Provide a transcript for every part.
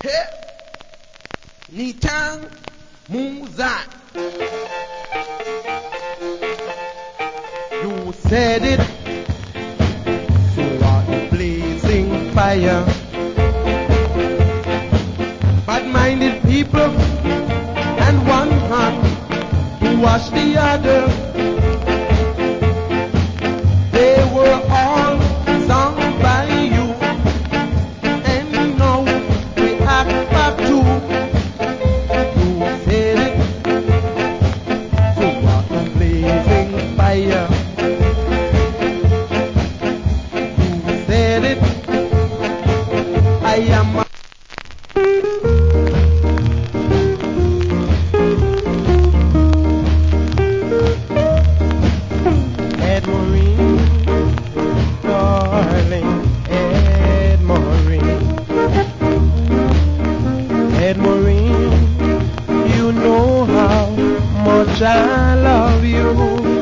Hey, Nitang Muzan. You said it, so are the blazing fire. Bad-minded people and one hand to wash the other. They were all sung by you, and now we act back to. You said it, so are the blazing fire. You said it, I am a Ed Marine, darling, Ed Marine. Ed Marine, you know how much I love you.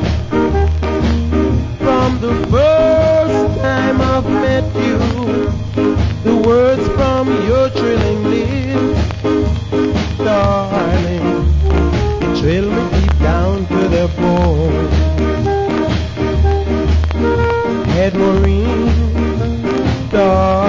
From the first time I've met you, the words from your thrilling lips, darling, thrill me deep down to the bone. Ed Marine, darling.